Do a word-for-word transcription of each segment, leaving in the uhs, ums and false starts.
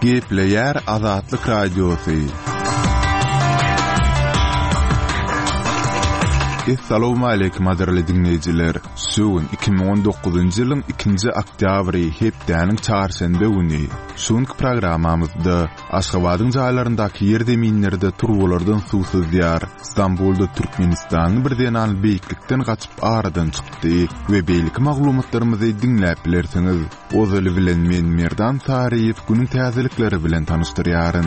Gepleyer Azatlyk Radiosu. Assalamu alaykum aderli dinleyijiler. Şuun iki bin on dokuzuncu ýylyň ikinji oktýabry hepdäniň çarşembe güni. Şuňky programmamyzda Aşgabatyň jaýlaryndaky ýerdeminlerde turgulardan suwsuz diyar, Istanbulda Türkmenistanyň birden al beýiklikden gaçyp aradan çykdy we beýlik maglumatlarymyzy dinläp bilersiňiz. Ozaly bilen men Merdan Tariýew günüň täzelikleri bilen tanışdyrýaryn.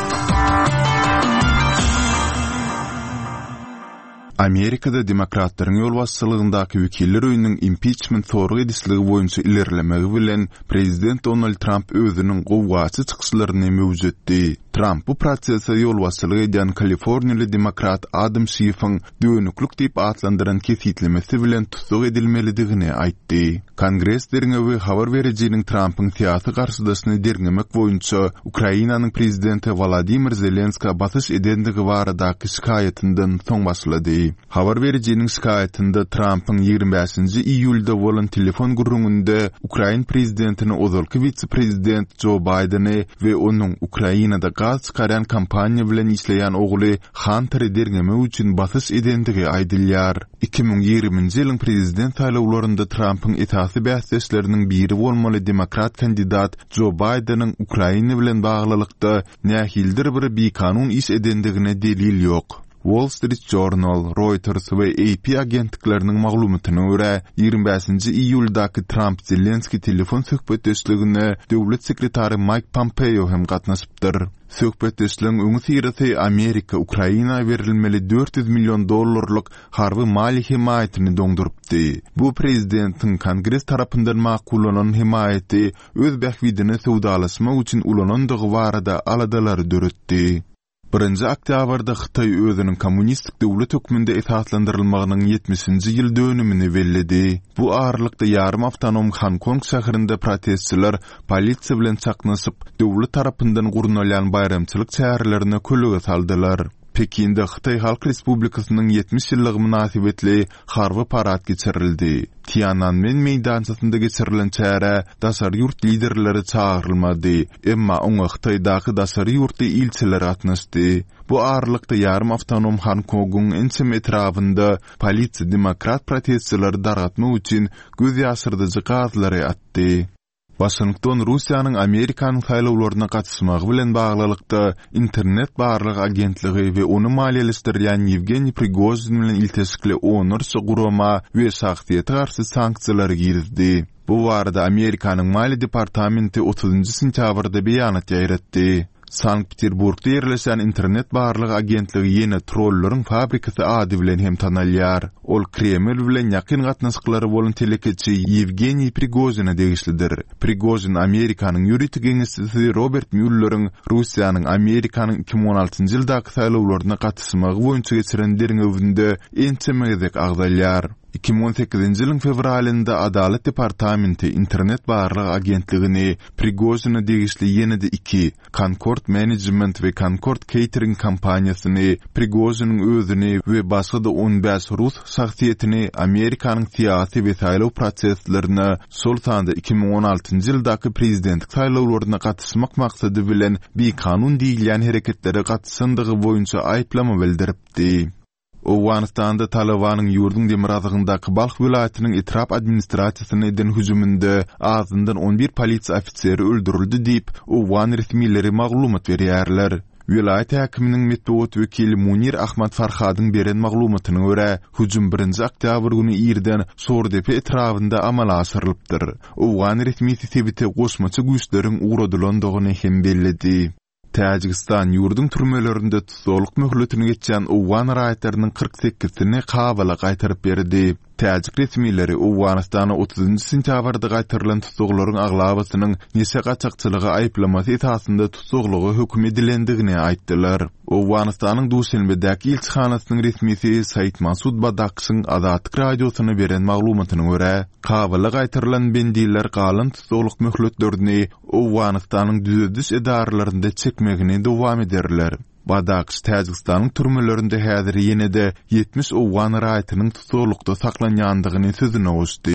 Amerikada demokratlaryň ýol başçylygyndaky wekiller öýüniň impeachment sorgu edisligi boýunça ilerlemegi bilen prezident Donald Trump özüniň gowgaçy çykyşlaryny mewjutdy. Trump bu prosese ýol başçylygy eden Kaliforniýaly demokrat Adam Schiff'in dönüklük diýip atlandyran kesitlemesi bilen tutuk edilmelidigini aýtdy. Kongres derňe we habar berejiniň Trump'yň syýasy garşydaşyny derňemek boýunça Ukrainanyň prezidenti Volodymyr Zelenski batyş edendigi baradaky şikaýetinden soň başlady. Habar berejiniň şikaýetinde Trump'yň ýygrimi beşinji iýulda bolan telefon gurrunynda Ukraina prezidentini ozalky vice-prezident Joe Biden'i we onuň Ukrainada gaz çykaran kampaniýa bilen işleýän ogly Hunter derňeme üçin batyş edendigi aýdylýar. iki bin ýygrimiňji ýylyň prezident saýlawlarynda Trump'yň etasi bäsleşleriniň biri bolmaly demokrat kandidat Joe Biden'in Ukraina bilen baglylykda nähildir bir bikanun iş edendigine delil ýok. Wall Street Journal, Reuters we A P agentlikleriniň maglumatyna görä, ýygrimi beşinji iýuldaky Trump Zelenski telefon söhbetdeşligine döwlet sekretary Mike Pompeo hem gatnaşypdyr. Söhbetdeşligiň öňü sirasy Amerika Ukraina berilmeli dört yüz milyon dollarlyk harby mali himaýatyny doňdurypdy. Bu prezidentiň Kongres tarapyndan makullanan himaýaty öz bähwidini sowdalaşmak üçin ulanandygy barada aladalary döretdi. Birinci oktýabrda Xitay özüniň kommunistik döwlet hökmünde esaslandyrylmagynyň ýetmişinji ýyl dönümini bellidi. Bu aralykda ýarym awtonom Hong Kong şäherinde protestçiler polisiýa bilen çaknaşyp döwlet tarapyndan gurulýan bayramçylyk çäherlerine kölege saldylar. Pekinde Xitay Halk Respublikasynyň ýetmiş ýyllygy münasibetli harby parat geçirildi. Tiananmen meýdançasynda geçirilen çäre daşary ýurt liderleri çağırylmady, emma oňa Xitaydaky daşary ýurtly ilçiler atnaşdy. Bu aralykda ýarym awtonom Hong Kongyň ençem etrafynda polisiýa demokrat protestçileri dargatmak üçin göz ýaşyrdyjy gazlary atdy. Washington Russiýanyň Amerikanyň saýlawlaryna gatnaşmagy bilen baglylykda internet barlyk agentligi we onu maliýeleşdirýän Yevgeniy Prigozhin bilen ilteşikli onurça gurama we şahsiýete garşy sanksiýalar girdi. Bu barada Amerikanyň Maliýe departamenti otuzunji sentýabrda beýanat ýaýratdy. Sankt-Peterburgda ýerleşen internet barlyk agentligi ýene trollların fabrikasy ady bilen hem tanalýar. Ol Kreml bilen ýakyn gatnaşyklary bolan telekeçi Yevgeniy Prigozhina degişlidir. Prigozhin Amerikanyň ýuridik geňeşçisi Robert Mueller'in Russiýanyň Amerikanyň iki bin on altynjy ýyldaky saýlawlaryna gatnaşmagy boýunça geçiren derňewinde ençemegizek agdalýar. iki bin on sekizinji ýylyň fevralynda Adalet departamenti internet barlyk agentligini Prigozhina degişli ýene-de iki Concord Management we Concord Catering kompaniýasyny, Prigozhinin özüni we başga da on beş rus şahsiýetini Amerikanyň syýasy we saýlaw proseslerini sol sanda iki bin on altynjy ýyldaky prezidentlik saýlawlaryna gatnaşmak maksady bilen bir kanun diýilýän hereketlere gatnaşandygy boýunça aýplama bildiripdi. Owganistanda Talabanyň ýurdun demirazygyndaky Balx vilayatynyň etrap administrasiýasyna eden hüjüminde azyndan on bir polisiýa ofiseri öldürildi diýip Owgan resmiýetleri maglumat berýärler. Vilayat häkiminiň metbuat wekili Munir Ahmad Farhadyň beren maglumatyna görä, hüjüm birinji oktýabr güni ýerden Sordepe etrafynda amala aşyrylypdyr. Owgan resmiýeti sebite goşmaçy güýçleriň uğradylandygyny hem bellidi. Täjikistan ýurdun türmelerinde tutuluk möhletini geçen Owgan raýatlarynyň kırk sekizini kabala gaýtaryp berdi. Täjik resmiýetleri Owganistana otuzunji sentýabrda gaýtarylan tutuklaryň aglabasynyň neçe gaçakçylygy aýplamasy esasında tutuklugy hökm edilendigini aýtdylar. Owganistanyň Duşanbedäki ilçihanasynyň resmisi Said Masud Badakşyň Azatlyk radiosyna beren maglumatyna görä, kabala gaýtarylan bendiler galan tutukluk möhletlerini Owganistanyň düzediş edarlarynda çekmegini dowam ederler. Badakş Täjikistanyň türmelerinde häzir ýene-de ýetmiş Owgan raýatynyň tutuklukda saklanýandygyny sözüne goşdy.